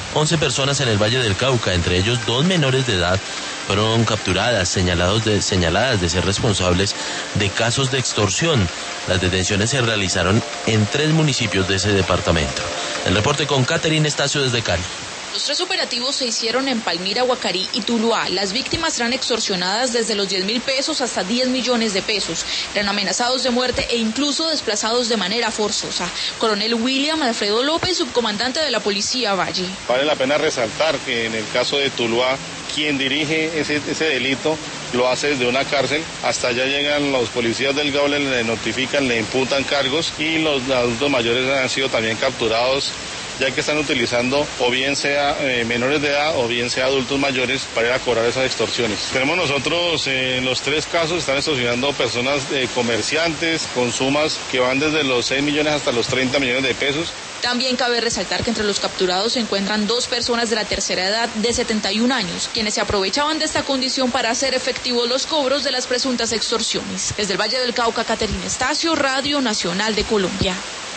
11 personas en el Valle del Cauca, entre ellos 2 menores de edad, fueron capturadas, señaladas de ser responsables de casos de extorsión. Las detenciones se realizaron en 3 municipios de ese departamento. El reporte con Catherine Estacio desde Cali. Los 3 operativos se hicieron en Palmira, Guacarí y Tuluá. Las víctimas eran extorsionadas desde los 10.000 pesos hasta 10 millones de pesos. Eran amenazados de muerte e incluso desplazados de manera forzosa. Coronel William Alfredo López, subcomandante de la Policía Valle. Vale la pena resaltar que en el caso de Tuluá, quien dirige ese delito lo hace desde una cárcel. Hasta allá llegan los policías del Gaule, le notifican, le imputan cargos y los adultos mayores han sido también capturados, ya que están utilizando o bien sea menores de edad o bien sea adultos mayores para ir a cobrar esas extorsiones. Tenemos nosotros en los 3 casos están extorsionando personas comerciantes con sumas que van desde los 6 millones hasta los 30 millones de pesos. También cabe resaltar que entre los capturados se encuentran 2 personas de la tercera edad de 71 años, quienes se aprovechaban de esta condición para hacer efectivos los cobros de las presuntas extorsiones. Desde el Valle del Cauca, Catherine Estacio, Radio Nacional de Colombia.